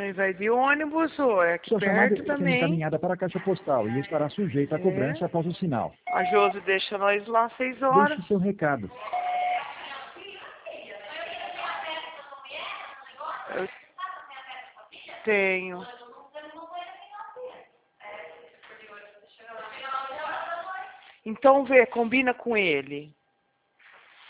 Mas vai de ônibus, ou é aqui Sua chamada perto está sendo também. encaminhada para a caixa postal e estará sujeita a cobrança após o sinal. A Josi deixa nós lá 6 horas. Deixe seu recado. Eu tenho. Então combina com ele.